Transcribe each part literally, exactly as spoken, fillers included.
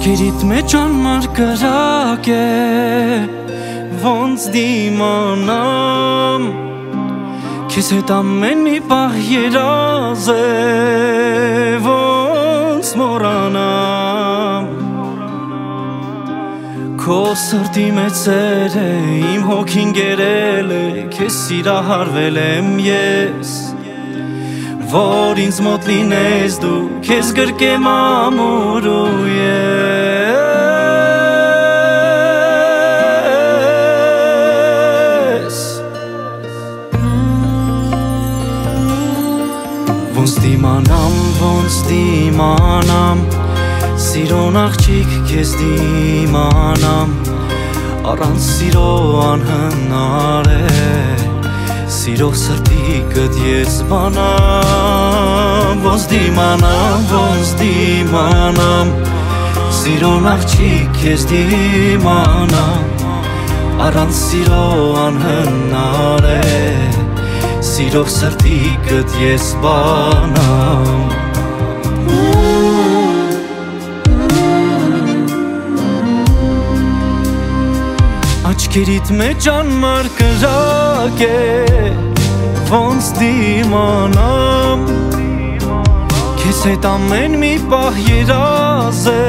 Աչքերիդ մեջ անմար կրակ է, ոնց դիմանամ, քեզ հետ ամեն մի պահ երազ է, ոնց մոռանամ, քո սրտի մեջ սեր է, իմ հոգին գերել է, քեզ սիրահարվել եմ ես, որ ինձ մոտ լինես դու, քեզ գրկեմ ամուր ու ես Ոնց դիմանամ, ոնց դիմանամ, սիրուն աղջիկ քեզ դիմանամ, առանց սիրո անհնար է Սիրող սրտիկդ ես բանամ, ոնց դիմանամ, ոնց դիմանամ, սիրուն աղջիկ քեզ դիմանամ, առանց սիրո անհնար է, սիրող սրտիկդ ես բանամ Աչքերիդ մեջ անմար կրակ է, ոնց դիմանամ, քեզ հետ ամեն մի պահ երազ է,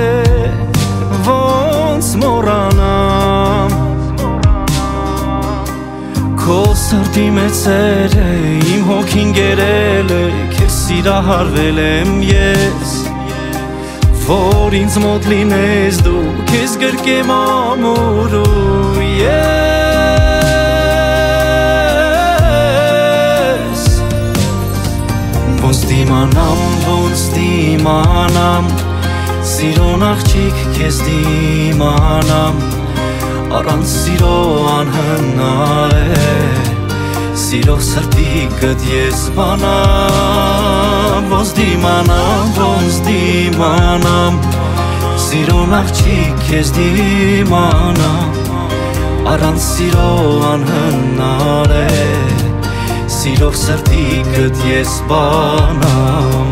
ոնց մոռանամ, քո սրտի մեջ սեր է, իմ հոգին գերել է, քեզ սիրահարվել եմ ես, որ ինձ մոտ լինես դու, քեզ գրկեմ ամուր ու ես Ոնց դիմանամ, ոնց դիմանամ, սիրուն աղջիկ քեզ դիմանամ, առանց սիրո անհնար է, սիրող սրտիկդ ես բանամ, ոնց դիմանամ, ոնց դիմանամ, սիրուն աղջիկ քեզ դիմանամ, առանց սիրո անհնար է, սիրող սրտիկդ ես բանամ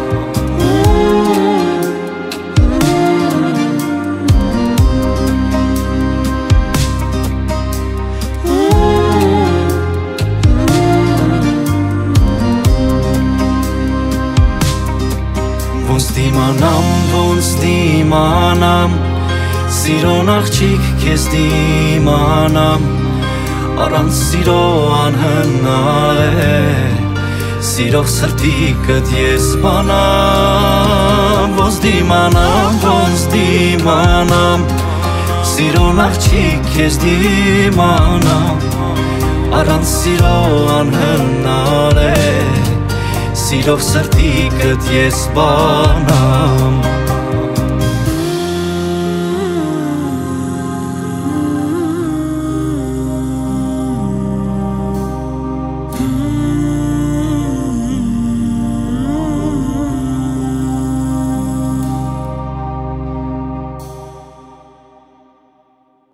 Ոնց դիմանամ, ոնց դիմանամ, սիրուն աղջիկ քեզ դիմանամ, առանց սիրո անհնար է, սիրող սրտիկդ ես բանամ, ոնց դիմանամ, ոնց դիմանամ, սիրուն աղջիկ քեզ դիմանամ, առանց սիրո անհնար է Սիրող սրտիկդ ես բանամ